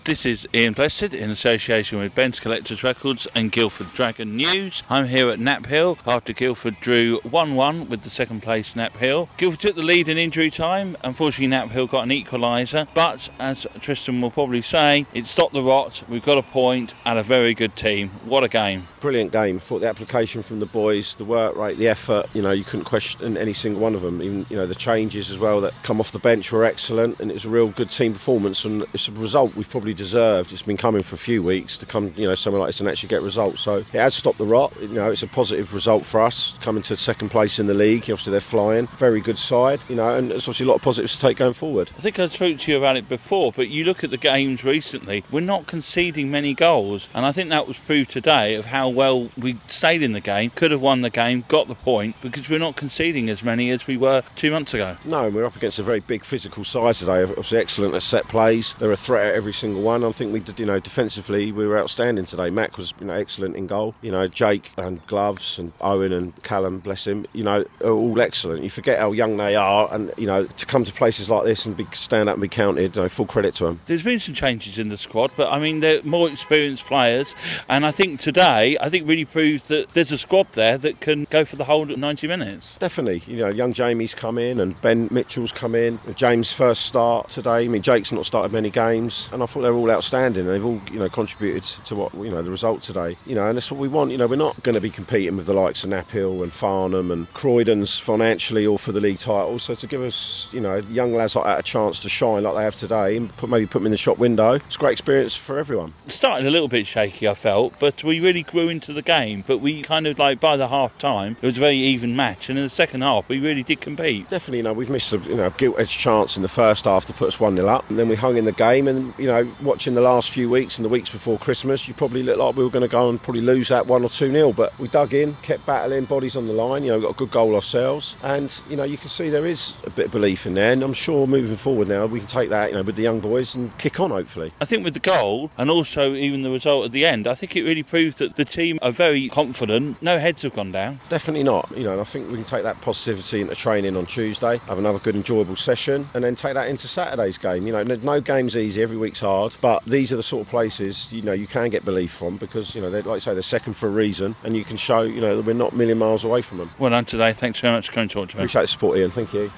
This is Ian Blessed in association with Ben's Collectors Records and Guildford Dragon News. I'm here at Knapp Hill after Guildford drew 1-1 with the second place Knapp Hill. Guildford took the lead in injury time. Unfortunately, Knapp Hill got an equaliser, but as Tristan will probably say, it stopped the rot. We've got a point and a very good team. What a game. Brilliant game. I thought the application from the boys, the work rate, the effort, you couldn't question any single one of them. Even, the changes as well that come off the bench were excellent, and it was a real good team performance, and it's a result we've probably deserved. It's been coming for a few weeks to come, somewhere like this and actually get results. So it has stopped the rot. It's a positive result for us, coming to second place in the league. Obviously they're flying. Very good side, and there's obviously a lot of positives to take going forward. I think I spoke to you about it before, but you look at the games recently, we're not conceding many goals, and I think that was proved today of how well we stayed in the game, could have won the game, got the point, because we're not conceding as many as we were 2 months ago. No, we're up against a very big physical side today. Obviously excellent at set plays. They're a threat at every single one. I think we did, defensively we were outstanding today. Mac was, excellent in goal. Jake and Gloves and Owen and Callum, bless him, are all excellent. You forget how young they are, and to come to places like this and stand up and be counted, full credit to them. There's been some changes in the squad, but they're more experienced players, and I think today really proves that there's a squad there that can go for the whole 90 minutes. Definitely. Young Jamie's come in and Ben Mitchell's come in. James' first start today. Jake's not started many games, and I thought they're all outstanding. They've all, contributed to what, the result today. And that's what we want. We're not going to be competing with the likes of Knapp Hill and Farnham and Croydon's financially or for the league title. So to give us, young lads like that a chance to shine like they have today and maybe put them in the shop window, it's a great experience for everyone. It started a little bit shaky, I felt, but we really grew into the game. But we kind of by the half time, it was a very even match, and in the second half we really did compete. Definitely, we've missed a gilt-edged chance in the first half to put us 1-0 up, and then we hung in the game. And watching the last few weeks and the weeks before Christmas, you probably looked like we were going to go and probably lose that 1 or 2-0, but we dug in, kept battling, bodies on the line. We got a good goal ourselves, and you can see there is a bit of belief in there, and I'm sure moving forward now we can take that with the young boys and kick on hopefully. I think with the goal and also even the result at the end, I think it really proved that the team are very confident. No heads have gone down. Definitely not. I think we can take that positivity into training on Tuesday, have another good enjoyable session, and then take that into Saturday's game. No game's easy, every week's hard, but these are the sort of places you can get belief from, because they're, like I say, they're second for a reason, and you can show that we're not a million miles away from them. Well done today. Thanks very much for coming to talk to me. Appreciate the support, Ian. Thank you.